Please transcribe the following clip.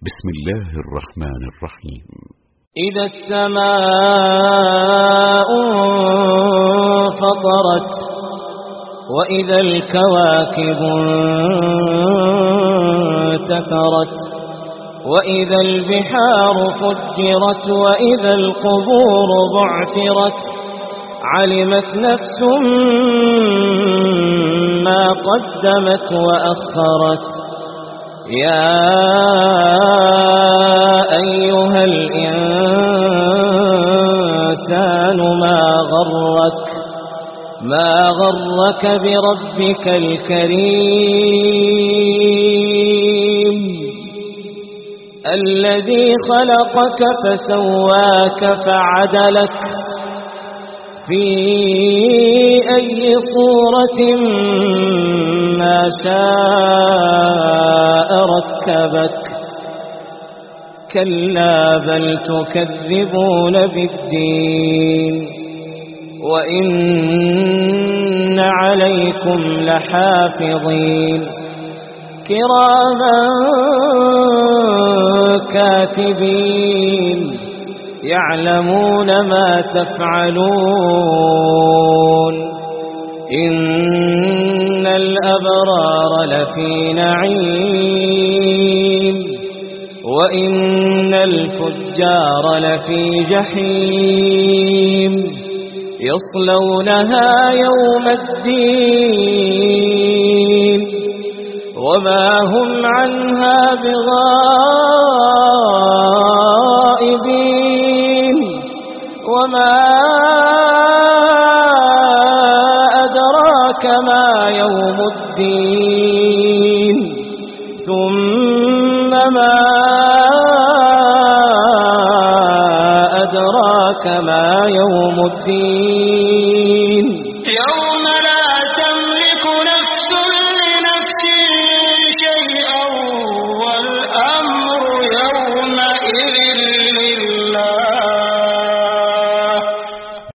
بسم الله الرحمن الرحيم. إذا السماء انفطرت وإذا الكواكب انتثرت وإذا البحار فجرت وإذا القبور بعثرت علمت نفس ما قدمت وأخرت يا أيها الإنسان ما غرك بربك الكريم الذي خلقك فسواك فعدلك في أي صورة ما شاء ركبك كلا بل تكذبون بالدين وإن عليكم لحافظين كراما كاتبين يعلمون ما تفعلون إن الأبرار لفي نعيم وإن الفجار لفي جحيم يصلونها يوم الدين وما هم عنها بغائبين وما أدراك ما يوم الدين ثم ما أدراك ما يوم الدين يوم